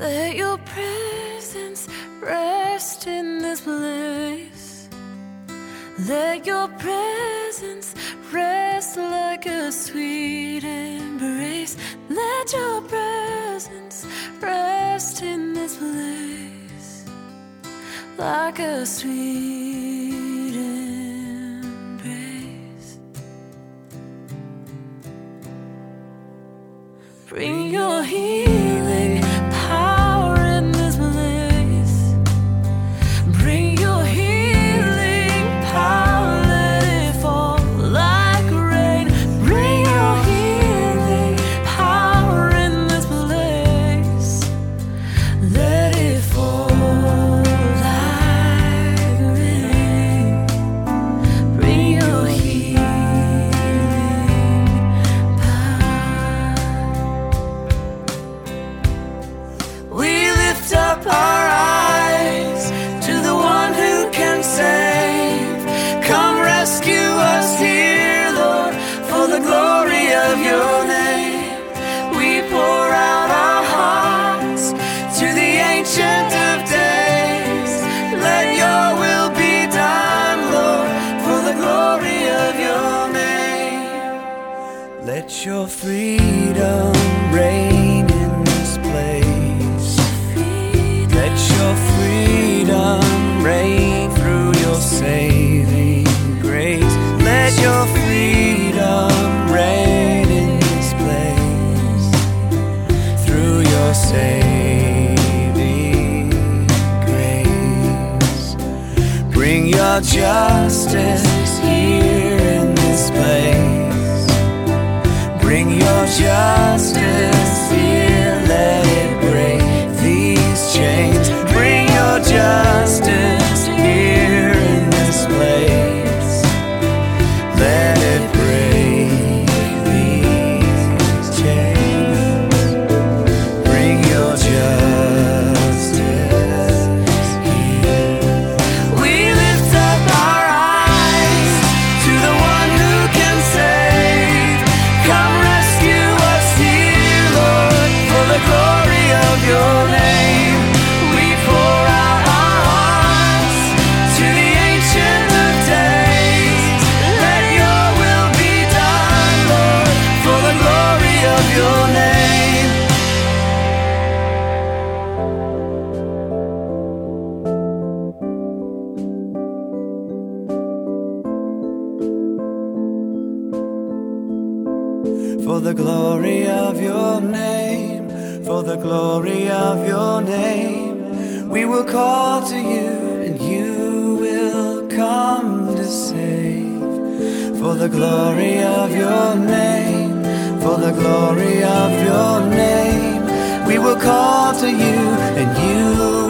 Let your presence rest in this place. Let your presence rest like a sweet embrace. Let your presence rest in this place like a sweet embrace. Bring your healing power in this place. Bring your healing power, let it fall like rain. Bring your healing power in this place. Let it fall like rain. Bring your healing power. We lift up our eyes to the one who can save. Come rescue us here, Lord, for the glory of your name. We pour out our hearts to the Ancient of Days. Let your will be done, Lord, for the glory of your name. Let your freedom reign in this place. Let your freedom reign through your saving grace. Let your freedom reign in this place through your saving grace. Bring your justice here in this place. Bring your justice here, let it break these chains. Bring your justice here in this place. Let it break these chains. Bring your justice here. We lift up our eyes to the one who can save. Come rescue us here, Lord, for the glory of your name. We pour out our hearts to the Ancient of Days. Let your will be done, Lord, for the glory of your name. For the glory of your name, for the glory of your name, we will call to you and you will come to save. For the glory of your name, for the glory of your name, we will call to you and you